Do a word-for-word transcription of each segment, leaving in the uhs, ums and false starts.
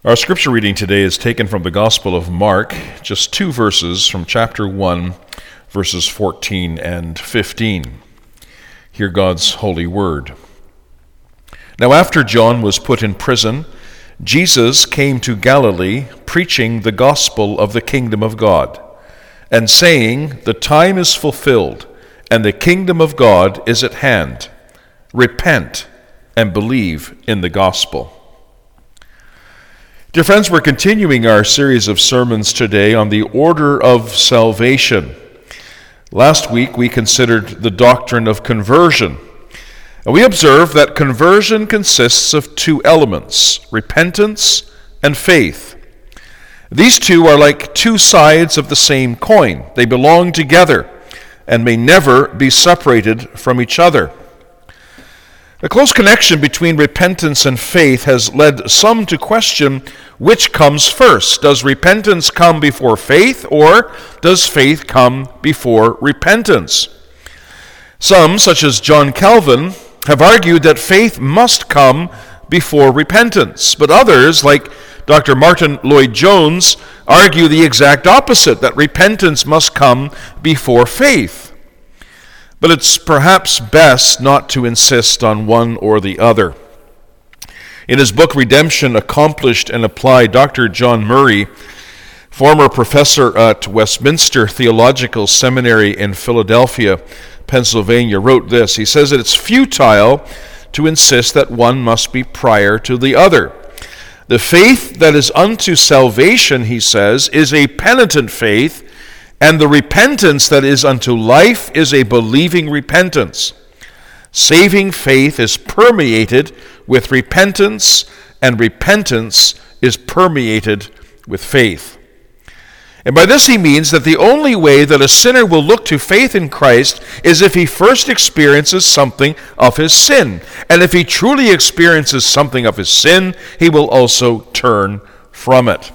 Our scripture reading today is taken from the Gospel of Mark, just two verses from chapter one, verses fourteen and fifteen. Hear God's holy word. Now after John was put in prison, Jesus came to Galilee, preaching the gospel of the kingdom of God, and saying, "The time is fulfilled, and the kingdom of God is at hand. Repent and believe in the gospel." Dear friends, we're continuing our series of sermons today on the order of salvation. Last week we considered the doctrine of conversion. And we observed that conversion consists of two elements, repentance and faith. These two are like two sides of the same coin. They belong together and may never be separated from each other. A close connection between repentance and faith has led some to question which comes first. Does repentance come before faith, or does faith come before repentance? Some, such as John Calvin, have argued that faith must come before repentance, but others, like Doctor Martin Lloyd-Jones, argue the exact opposite, that repentance must come before faith. But it's perhaps best not to insist on one or the other. In his book, Redemption Accomplished and Applied, Doctor John Murray, former professor at Westminster Theological Seminary in Philadelphia, Pennsylvania, wrote this. He says that it's futile to insist that one must be prior to the other. The faith that is unto salvation, he says, is a penitent faith, and the repentance that is unto life is a believing repentance. Saving faith is permeated with repentance, and repentance is permeated with faith. And by this he means that the only way that a sinner will look to faith in Christ is if he first experiences something of his sin. And if he truly experiences something of his sin, he will also turn from it.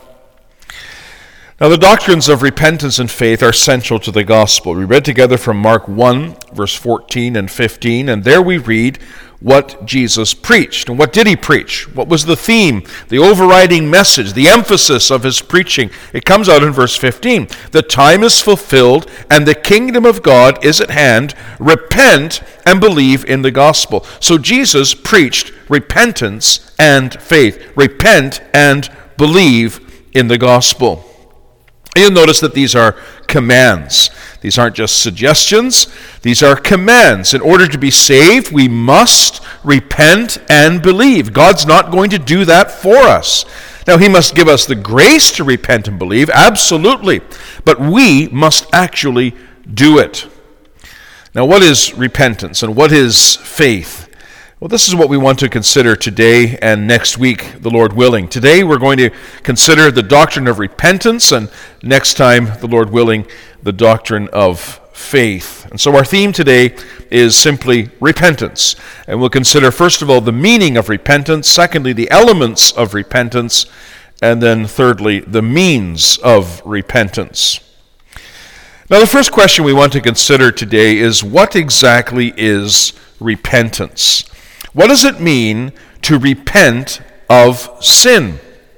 Now, the doctrines of repentance and faith are central to the gospel. We read together from Mark one, verse fourteen and fifteen, and there we read what Jesus preached. And what did he preach? What was the theme, the overriding message, the emphasis of his preaching? It comes out in verse fifteen. The time is fulfilled, and the kingdom of God is at hand. Repent and believe in the gospel. So Jesus preached repentance and faith. Repent and believe in the gospel. You'll notice that these are commands. These aren't just suggestions. These are commands. In order to be saved, we must repent and believe. God's not going to do that for us. Now, he must give us the grace to repent and believe, absolutely. But we must actually do it. Now, what is repentance and what is faith? Well, this is what we want to consider today and next week, the Lord willing. Today we're going to consider the doctrine of repentance, and next time, the Lord willing, the doctrine of faith. And so our theme today is simply repentance. And we'll consider, first of all, the meaning of repentance, secondly, the elements of repentance, and then thirdly, the means of repentance. Now, the first question we want to consider today is, what exactly is repentance? What does it mean to repent of sin?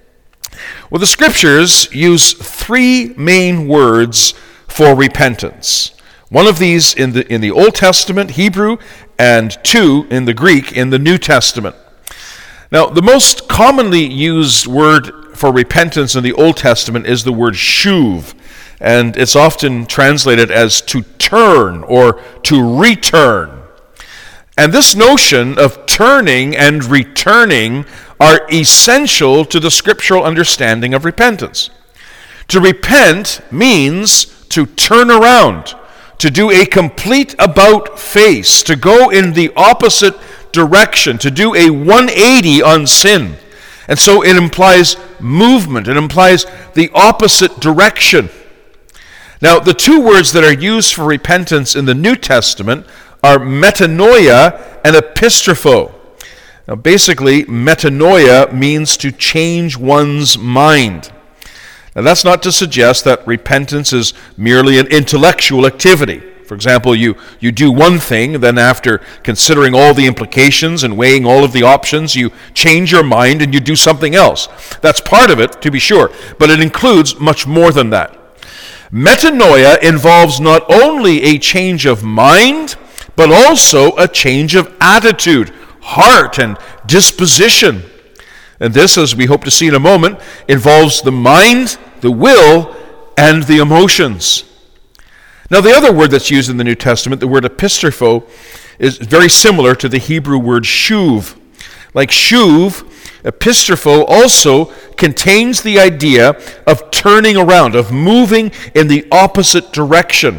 Well, the scriptures use three main words for repentance. One of these in the in the Old Testament, Hebrew, and two in the Greek in the New Testament. Now, the most commonly used word for repentance in the Old Testament is the word shuv, and it's often translated as to turn or to return. And this notion of turning and returning are essential to the scriptural understanding of repentance. To repent means to turn around, to do a complete about face, to go in the opposite direction, to do a one eighty on sin. And so it implies movement, it implies the opposite direction. Now, the two words that are used for repentance in the New Testament are metanoia and epistropho. Now, basically, metanoia means to change one's mind. Now, that's not to suggest that repentance is merely an intellectual activity. For example, you, you do one thing, then after considering all the implications and weighing all of the options, you change your mind and you do something else. That's part of it, to be sure, but it includes much more than that. Metanoia involves not only a change of mind, but also a change of attitude, heart, and disposition. And this, as we hope to see in a moment, involves the mind, the will, and the emotions. Now, the other word that's used in the New Testament, the word epistropho, is very similar to the Hebrew word shuv. Like shuv, epistropho also contains the idea of turning around, of moving in the opposite direction.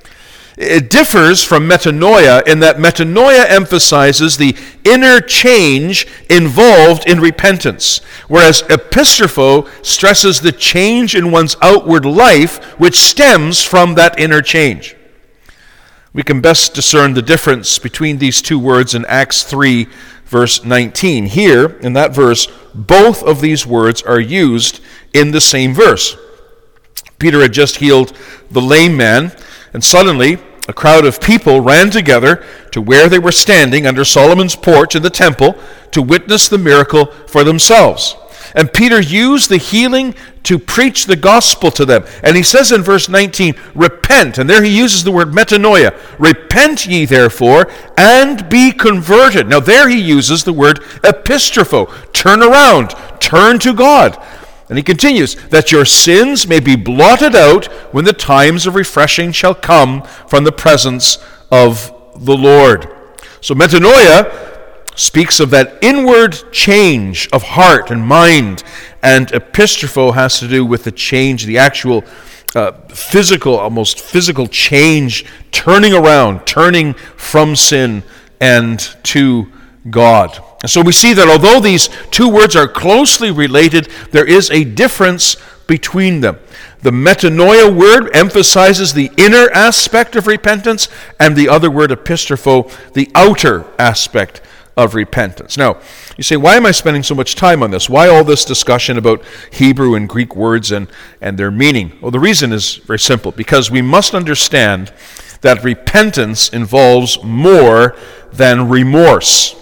It differs from metanoia in that metanoia emphasizes the inner change involved in repentance, whereas epistropho stresses the change in one's outward life which stems from that inner change. We can best discern the difference between these two words in Acts three, verse nineteen. Here, in that verse, both of these words are used in the same verse. Peter had just healed the lame man, and suddenly a crowd of people ran together to where they were standing under Solomon's porch in the temple to witness the miracle for themselves. And Peter used the healing to preach the gospel to them. And he says in verse nineteen, repent. And there he uses the word metanoia. Repent ye therefore, and be converted. Now there he uses the word epistropho. Turn around. Turn to God. And he continues, that your sins may be blotted out when the times of refreshing shall come from the presence of the Lord. So metanoia speaks of that inward change of heart and mind, and epistropho has to do with the change, the actual uh, physical, almost physical change, turning around, turning from sin and to God. And so we see that although these two words are closely related, there is a difference between them. The metanoia word emphasizes the inner aspect of repentance, and the other word, epistropho, the outer aspect of repentance. Now, you say, why am I spending so much time on this? Why all this discussion about Hebrew and Greek words and, and their meaning? Well, the reason is very simple, because we must understand that repentance involves more than remorse.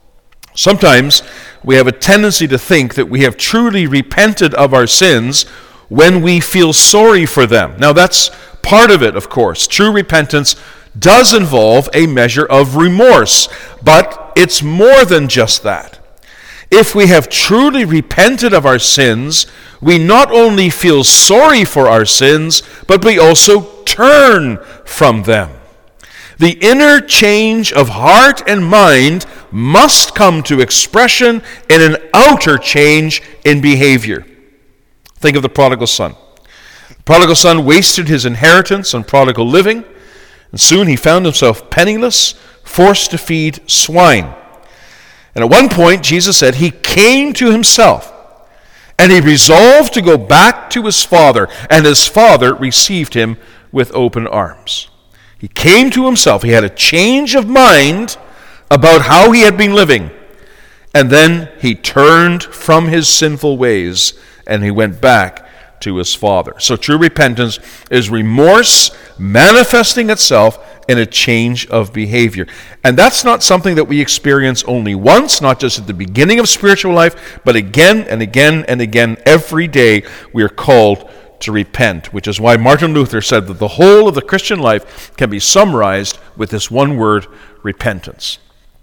Sometimes we have a tendency to think that we have truly repented of our sins when we feel sorry for them. Now, that's part of it, of course. True repentance does involve a measure of remorse, but it's more than just that. If we have truly repented of our sins, we not only feel sorry for our sins, but we also turn from them. The inner change of heart and mind must come to expression in an outer change in behavior. Think of the prodigal son. The prodigal son wasted his inheritance on prodigal living, and soon he found himself penniless, forced to feed swine. And at one point, Jesus said he came to himself, and he resolved to go back to his father, and his father received him with open arms. He came to himself. He had a change of mind about how he had been living. And then he turned from his sinful ways and he went back to his father. So true repentance is remorse manifesting itself in a change of behavior. And that's not something that we experience only once, not just at the beginning of spiritual life, but again and again and again. Every day we are called to repent, which is why Martin Luther said that the whole of the Christian life can be summarized with this one word, repentance.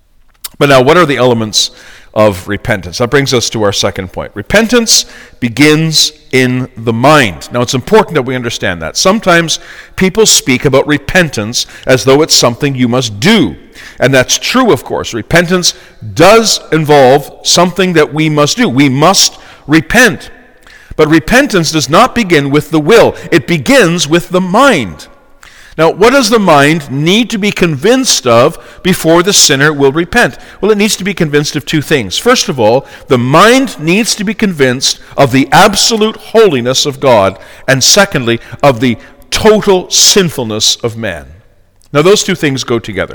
But now, what are the elements of repentance? That brings us to our second point. Repentance begins in the mind. Now, it's important that we understand that. Sometimes people speak about repentance as though it's something you must do. And that's true, of course. Repentance does involve something that we must do. We must repent. But repentance does not begin with the will. It begins with the mind. Now, what does the mind need to be convinced of before the sinner will repent? Well, it needs to be convinced of two things. First of all, the mind needs to be convinced of the absolute holiness of God, and secondly, of the total sinfulness of man. Now, those two things go together.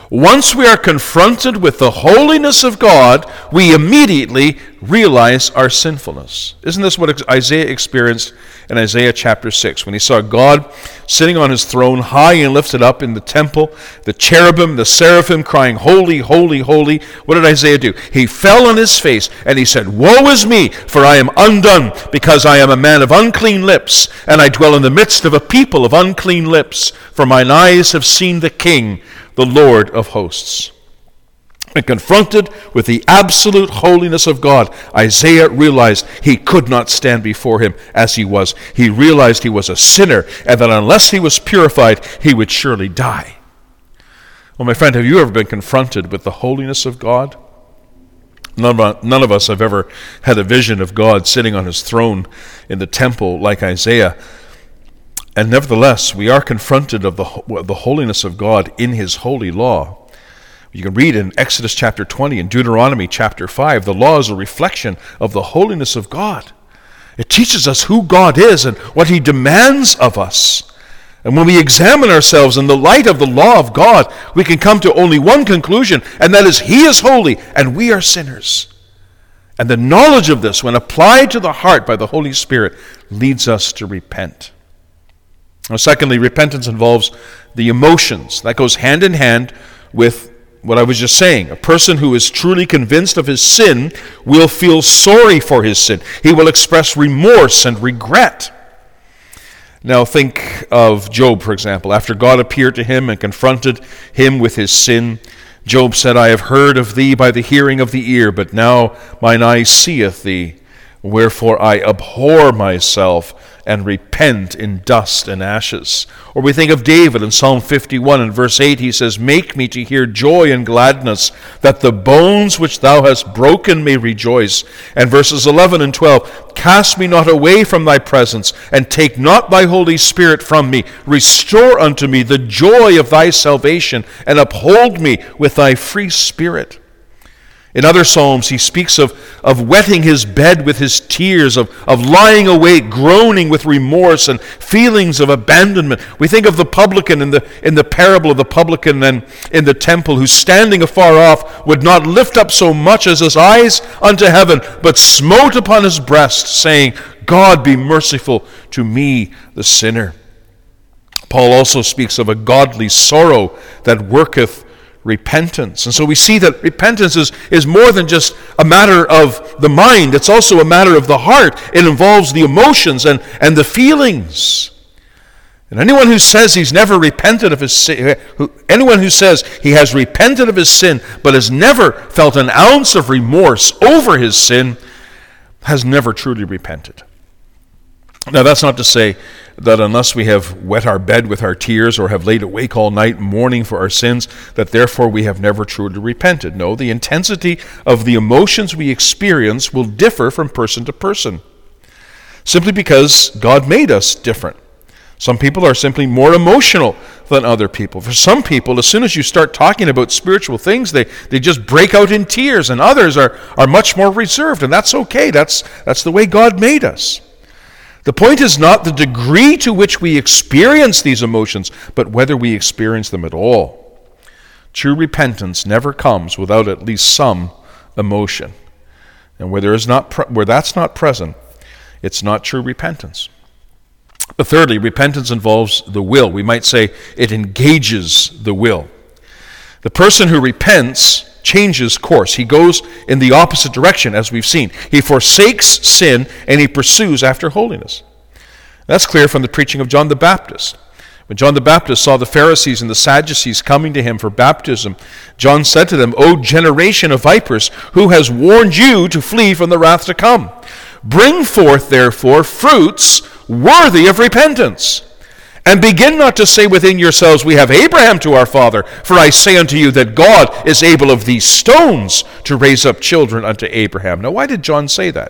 Once we are confronted with the holiness of God, we immediately realize our sinfulness. Isn't this what Isaiah experienced in Isaiah chapter six, when he saw God sitting on his throne, high and lifted up in the temple, the cherubim, the seraphim crying, "Holy, holy, holy." What did Isaiah do? He fell on his face and he said, "Woe is me, for I am undone, because I am a man of unclean lips, and I dwell in the midst of a people of unclean lips, for mine eyes have seen the King, the Lord of hosts." And confronted with the absolute holiness of God, Isaiah realized he could not stand before him as he was. He realized he was a sinner, and that unless he was purified, he would surely die. Well, my friend, have you ever been confronted with the holiness of God? None of, none of us have ever had a vision of God sitting on his throne in the temple like Isaiah. And nevertheless, we are confronted of the, the holiness of God in his holy law. You can read in Exodus chapter twenty and Deuteronomy chapter five, the law is a reflection of the holiness of God. It teaches us who God is and what he demands of us. And when we examine ourselves in the light of the law of God, we can come to only one conclusion, and that is he is holy and we are sinners. And the knowledge of this, when applied to the heart by the Holy Spirit, leads us to repent. Now, secondly, repentance involves the emotions. That goes hand in hand with what I was just saying. A person who is truly convinced of his sin will feel sorry for his sin. He will express remorse and regret. Now think of Job, for example. After God appeared to him and confronted him with his sin, Job said, "I have heard of thee by the hearing of the ear, but now mine eye seeth thee. Wherefore I abhor myself and repent in dust and ashes." Or we think of David in Psalm fifty-one and verse eight. He says, "Make me to hear joy and gladness, that the bones which thou hast broken may rejoice." And verses eleven and twelve, "Cast me not away from thy presence, and take not thy Holy Spirit from me. Restore unto me the joy of thy salvation, and uphold me with thy free spirit." In other Psalms, he speaks of, of wetting his bed with his tears, of, of lying awake, groaning with remorse and feelings of abandonment. We think of the publican in the, in the parable of the publican and in the temple, who standing afar off would not lift up so much as his eyes unto heaven, but smote upon his breast, saying, "God be merciful to me, the sinner." Paul also speaks of a godly sorrow that worketh repentance. And so we see that repentance is, is more than just a matter of the mind. It's also a matter of the heart. It involves the emotions and, and the feelings. And anyone who says he's never repented of his sin, who, anyone who says he has repented of his sin but has never felt an ounce of remorse over his sin, has never truly repented. Now, that's not to say that unless we have wet our bed with our tears or have laid awake all night mourning for our sins, that therefore we have never truly repented. No, the intensity of the emotions we experience will differ from person to person, simply because God made us different. Some people are simply more emotional than other people. For some people, as soon as you start talking about spiritual things, they, they just break out in tears, and others are, are much more reserved, and that's okay. That's, that's the way God made us. The point is not the degree to which we experience these emotions, but whether we experience them at all. True repentance never comes without at least some emotion. And where there is not pre- where that's not present, it's not true repentance. But thirdly, repentance involves the will. We might say it engages the will. The person who repents changes course. He goes in the opposite direction, as we've seen. He forsakes sin and he pursues after holiness. That's clear from the preaching of John the Baptist. When John the Baptist saw the Pharisees and the Sadducees coming to him for baptism, John said to them, "O generation of vipers, who has warned you to flee from the wrath to come? Bring forth, therefore, fruits worthy of repentance. And begin not to say within yourselves, We have Abraham to our father. For I say unto you that God is able of these stones to raise up children unto Abraham." Now, why did John say that?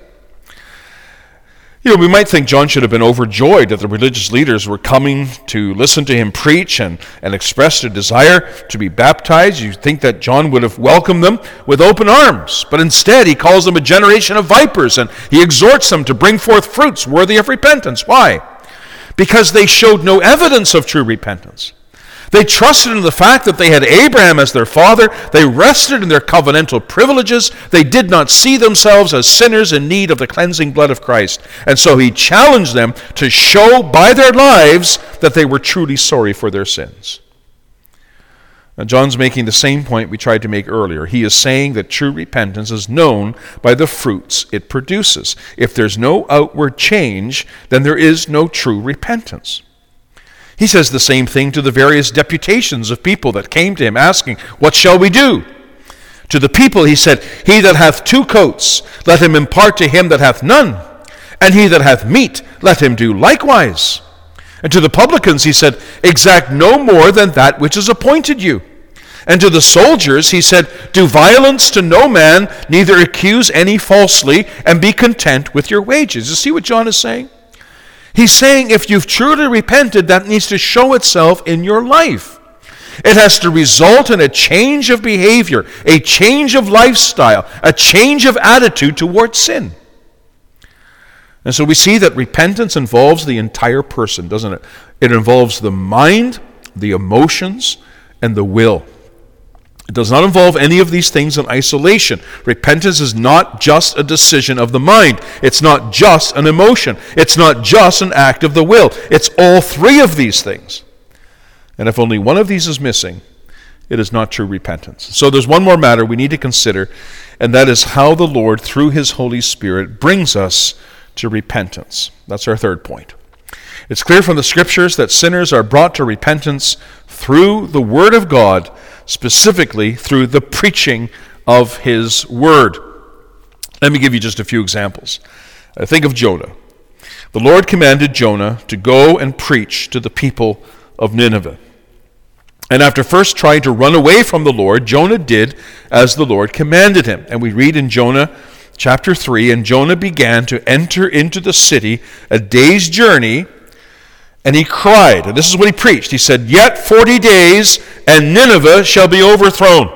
You know, we might think John should have been overjoyed that the religious leaders were coming to listen to him preach and, and express their desire to be baptized. You'd think that John would have welcomed them with open arms. But instead, he calls them a generation of vipers, and he exhorts them to bring forth fruits worthy of repentance. Why? Because they showed no evidence of true repentance. They trusted in the fact that they had Abraham as their father. They rested in their covenantal privileges. They did not see themselves as sinners in need of the cleansing blood of Christ. And so he challenged them to show by their lives that they were truly sorry for their sins. Now, John's making the same point we tried to make earlier. He is saying that true repentance is known by the fruits it produces. If there's no outward change, then there is no true repentance. He says the same thing to the various deputations of people that came to him asking, "What shall we do?" To the people he said, "He that hath two coats, let him impart to him that hath none. And he that hath meat, let him do likewise." And to the publicans he said, "Exact no more than that which is appointed you." And to the soldiers he said, "Do violence to no man, neither accuse any falsely, and be content with your wages." You see what John is saying? He's saying if you've truly repented, that needs to show itself in your life. It has to result in a change of behavior, a change of lifestyle, a change of attitude towards sin. And so we see that repentance involves the entire person, doesn't it? It involves the mind, the emotions, and the will. It does not involve any of these things in isolation. Repentance is not just a decision of the mind. It's not just an emotion. It's not just an act of the will. It's all three of these things. And if only one of these is missing, it is not true repentance. So there's one more matter we need to consider, and that is how the Lord, through his Holy Spirit, brings us to repentance. That's our third point. It's clear from the Scriptures that sinners are brought to repentance through the Word of God, specifically through the preaching of his Word. Let me give you just a few examples. Uh, think of Jonah. The Lord commanded Jonah to go and preach to the people of Nineveh. And after first trying to run away from the Lord, Jonah did as the Lord commanded him. And we read in Jonah chapter three, "And Jonah began to enter into the city a day's journey, and he cried," and this is what he preached. He said, "Yet forty days, and Nineveh shall be overthrown."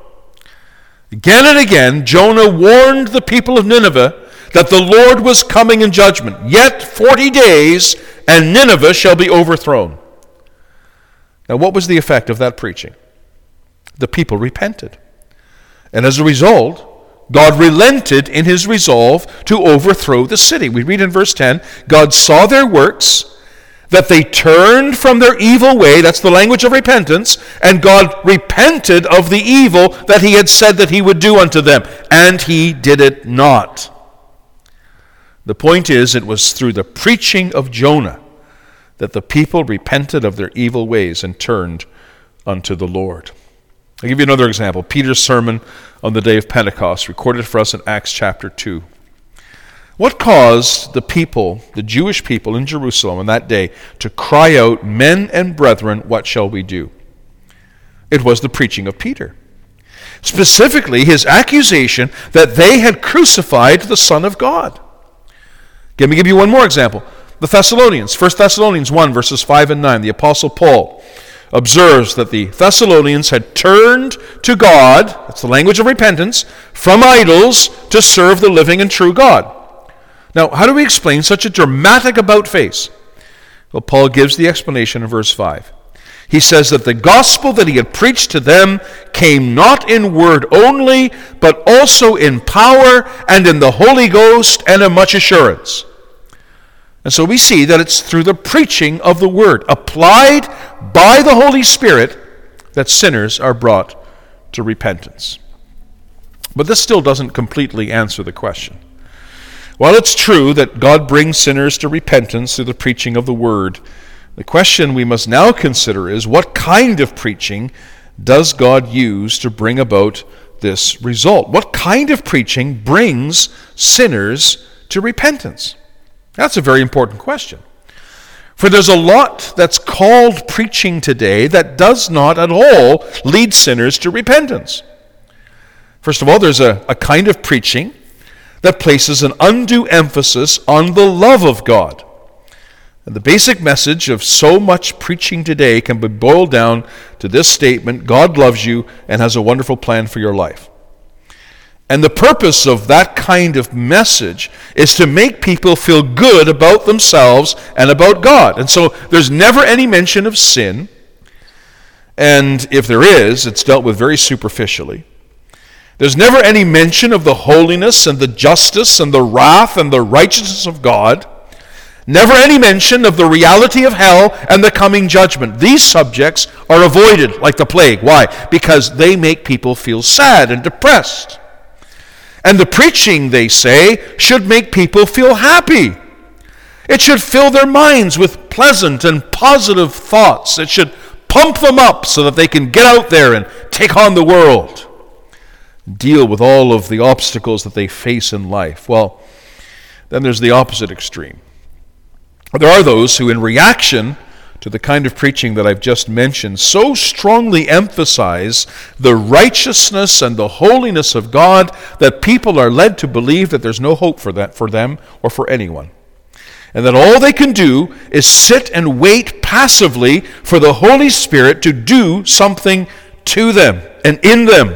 Again and again, Jonah warned the people of Nineveh that the Lord was coming in judgment. Yet forty days, and Nineveh shall be overthrown. Now, what was the effect of that preaching? The people repented. And as a result, God relented in his resolve to overthrow the city. We read in verse ten, "God saw their works, that they turned from their evil way," that's the language of repentance, "and God repented of the evil that he had said that he would do unto them, and he did it not." The point is, it was through the preaching of Jonah that the people repented of their evil ways and turned unto the Lord. I'll give you another example. Peter's sermon on the day of Pentecost, recorded for us in Acts chapter two. What caused the people, the Jewish people in Jerusalem on that day, to cry out, "Men and brethren, what shall we do?" It was the preaching of Peter. Specifically, his accusation that they had crucified the Son of God. Let me give you one more example. The Thessalonians, First Thessalonians one, verses five and nine. The Apostle Paul observes that the Thessalonians had turned to God, that's the language of repentance, from idols to serve the living and true God. Now, how do we explain such a dramatic about-face? Well, Paul gives the explanation in verse five. He says that the gospel that he had preached to them came not in word only, but also in power and in the Holy Ghost and in much assurance. And so we see that it's through the preaching of the word, applied by the Holy Spirit, that sinners are brought to repentance. But this still doesn't completely answer the question. While it's true that God brings sinners to repentance through the preaching of the word, the question we must now consider is, what kind of preaching does God use to bring about this result? What kind of preaching brings sinners to repentance? That's a very important question. For there's a lot that's called preaching today that does not at all lead sinners to repentance. First of all, there's a, a kind of preaching that places an undue emphasis on the love of God. And the basic message of so much preaching today can be boiled down to this statement: God loves you and has a wonderful plan for your life. And the purpose of that kind of message is to make people feel good about themselves and about God. And so there's never any mention of sin. and if there is, it's dealt with very superficially. There's never any mention of the holiness and the justice and the wrath and the righteousness of God. Never any mention of the reality of hell and the coming judgment. These subjects are avoided like the plague. Why? Because they make people feel sad and depressed. And the preaching, they say, should make people feel happy. It should fill their minds with pleasant and positive thoughts. It should pump them up so that they can get out there and take on the world, deal with all of the obstacles that they face in life. Well, then there's the opposite extreme. There are those who, in reaction to the kind of preaching that I've just mentioned, so strongly emphasize the righteousness and the holiness of God that people are led to believe that there's no hope for that for them or for anyone. And that all they can do is sit and wait passively for the Holy Spirit to do something to them and in them.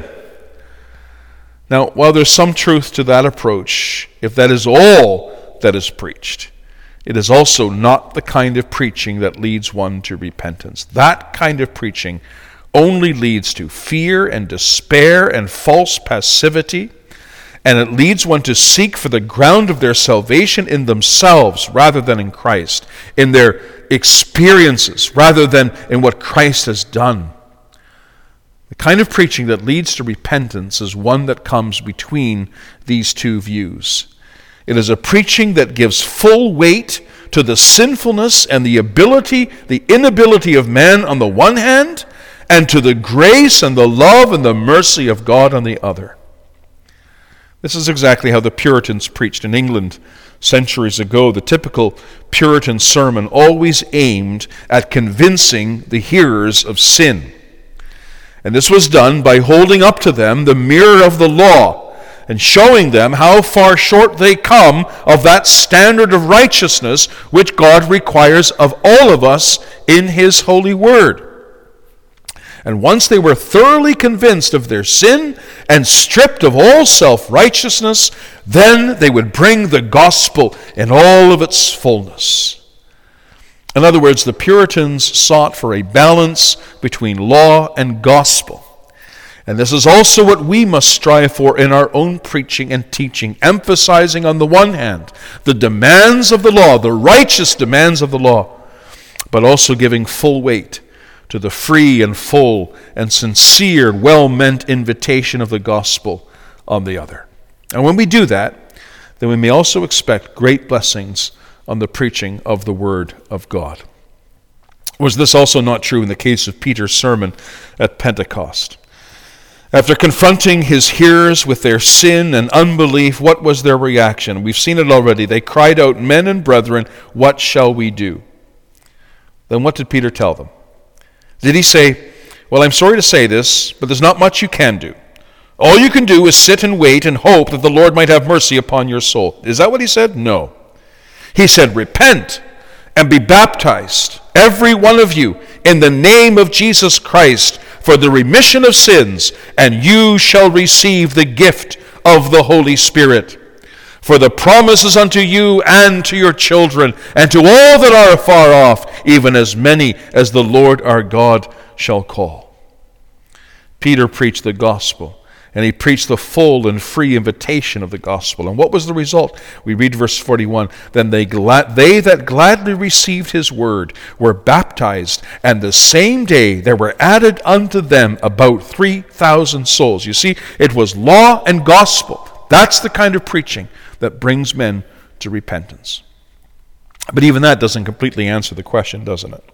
Now, while there's some truth to that approach, if that is all that is preached, it is also not the kind of preaching that leads one to repentance. That kind of preaching only leads to fear and despair and false passivity, and it leads one to seek for the ground of their salvation in themselves rather than in Christ, in their experiences rather than in what Christ has done. The kind of preaching that leads to repentance is one that comes between these two views. It is a preaching that gives full weight to the sinfulness and the ability, the inability of man on the one hand, and to the grace and the love and the mercy of God on the other. This is exactly how the Puritans preached in England centuries ago. The typical Puritan sermon always aimed at convincing the hearers of sin. And this was done by holding up to them the mirror of the law and showing them how far short they come of that standard of righteousness which God requires of all of us in His holy word. And once they were thoroughly convinced of their sin and stripped of all self-righteousness, then they would bring the gospel in all of its fullness. In other words, the Puritans sought for a balance between law and gospel. And this is also what we must strive for in our own preaching and teaching, emphasizing on the one hand the demands of the law, the righteous demands of the law, but also giving full weight to the free and full and sincere, well-meant invitation of the gospel on the other. And when we do that, then we may also expect great blessings on the preaching of the Word of God. Was this also not true in the case of Peter's sermon at Pentecost? After confronting his hearers with their sin and unbelief, what was their reaction? We've seen it already. They cried out, "Men and brethren, what shall we do?" Then what did Peter tell them? Did he say, "Well, I'm sorry to say this, but there's not much you can do. All you can do is sit and wait and hope that the Lord might have mercy upon your soul"? Is that what he said? No. He said, "Repent and be baptized, every one of you, in the name of Jesus Christ, for the remission of sins, and you shall receive the gift of the Holy Spirit. For the promises unto you and to your children, and to all that are afar off, even as many as the Lord our God shall call." Peter preached the gospel, and he preached the full and free invitation of the gospel. And what was the result? We read verse forty-one, "Then they, glad, they that gladly received his word were baptized, and the same day there were added unto them about three thousand souls." You see, it was law and gospel. That's the kind of preaching that brings men to repentance. But even that doesn't completely answer the question, doesn't it?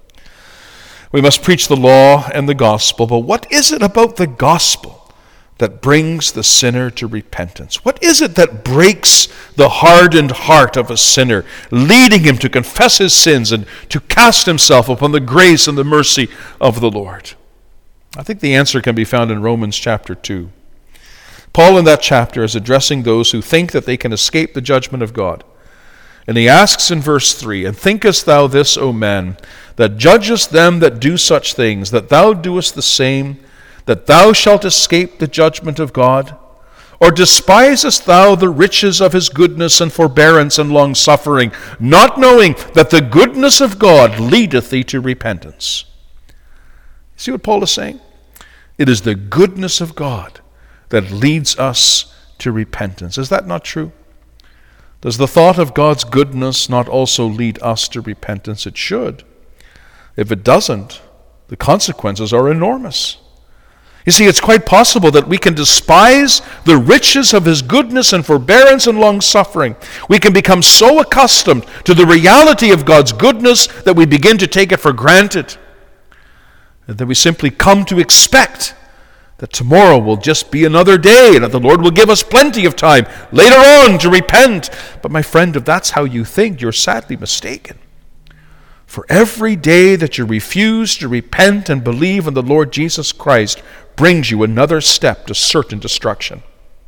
We must preach the law and the gospel, but what is it about the gospel that brings the sinner to repentance? What is it that breaks the hardened heart of a sinner, leading him to confess his sins and to cast himself upon the grace and the mercy of the Lord? I think the answer can be found in Romans chapter two. Paul in that chapter is addressing those who think that they can escape the judgment of God. And he asks in verse three, "And thinkest thou this, O man, that judgest them that do such things, that thou doest the same, that thou shalt escape the judgment of God? Or despisest thou the riches of his goodness and forbearance and long-suffering, not knowing that the goodness of God leadeth thee to repentance?" See what Paul is saying? It is the goodness of God that leads us to repentance. Is that not true? Does the thought of God's goodness not also lead us to repentance? It should. If it doesn't, the consequences are enormous. You see, it's quite possible that we can despise the riches of his goodness and forbearance and long-suffering. We can become so accustomed to the reality of God's goodness that we begin to take it for granted, and that we simply come to expect that tomorrow will just be another day and that the Lord will give us plenty of time later on to repent. But my friend, if that's how you think, you're sadly mistaken. For every day that you refuse to repent and believe in the Lord Jesus Christ brings you another step to certain destruction.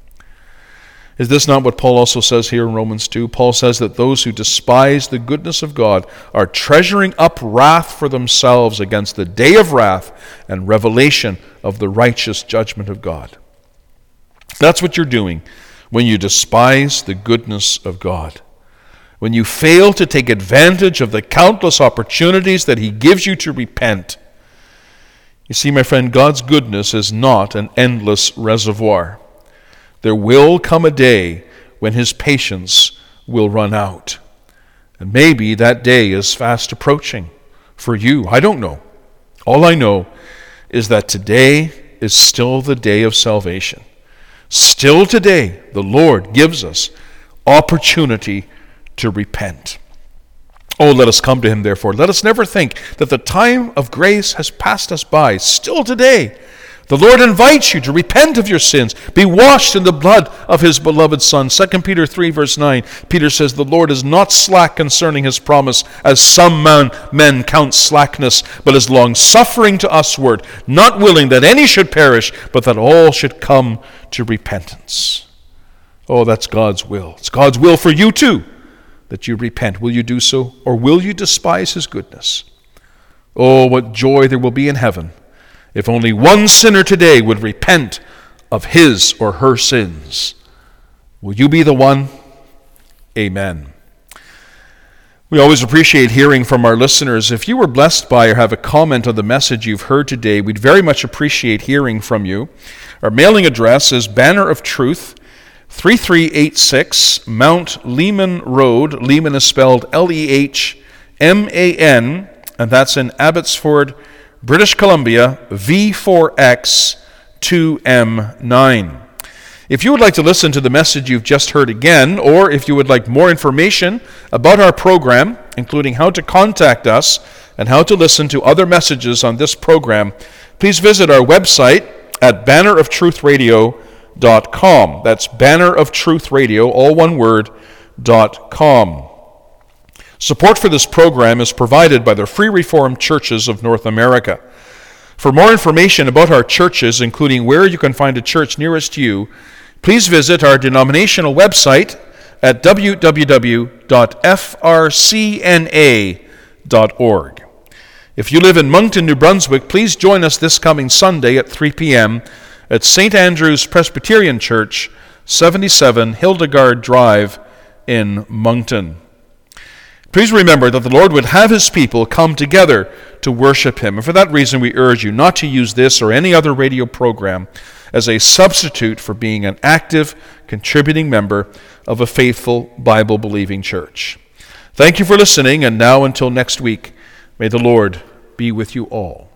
Is this not what Paul also says here in Romans two? Paul says that those who despise the goodness of God are treasuring up wrath for themselves against the day of wrath and revelation of the righteous judgment of God. That's what you're doing when you despise the goodness of God. When you fail to take advantage of the countless opportunities that he gives you to repent. You see, my friend, God's goodness is not an endless reservoir. There will come a day when his patience will run out. And maybe that day is fast approaching for you. I don't know. All I know is that today is still the day of salvation. Still today, the Lord gives us opportunity to repent. Oh, let us come to him, therefore. Let us never think that the time of grace has passed us by. Still today, the Lord invites you to repent of your sins, be washed in the blood of his beloved Son. Second Peter three, verse nine, Peter says, the Lord is not slack concerning his promise, as some man, men count slackness, but is long-suffering to usward, not willing that any should perish, but that all should come to repentance. Oh, that's God's will. It's God's will for you too, that you repent. Will you do so, or will you despise his goodness? Oh, what joy there will be in heaven if only one sinner today would repent of his or her sins. Will you be the one? Amen. We always appreciate hearing from our listeners. If you were blessed by or have a comment on the message you've heard today, we'd very much appreciate hearing from you. Our mailing address is Banner of Truth, thirty-three eighty-six Mount Lehman Road. Lehman is spelled L E H M A N, and that's in Abbotsford, British Columbia, V four X two M nine. If you would like to listen to the message you've just heard again, or if you would like more information about our program, including how to contact us and how to listen to other messages on this program, please visit our website at banner of truth radio dot com. That's Banner of Truth Radio, all one word, dot com. Support for this program is provided by the Free Reformed Churches of North America. For more information about our churches, including where you can find a church nearest you, please visit our denominational website at w w w dot f r c n a dot org. If you live in Moncton, New Brunswick, please join us this coming Sunday at three p.m. at Saint Andrew's Presbyterian Church, seventy-seven Hildegard Drive in Moncton. Please remember that the Lord would have his people come together to worship him. And for that reason, we urge you not to use this or any other radio program as a substitute for being an active, contributing member of a faithful, Bible-believing church. Thank you for listening, and now until next week, may the Lord be with you all.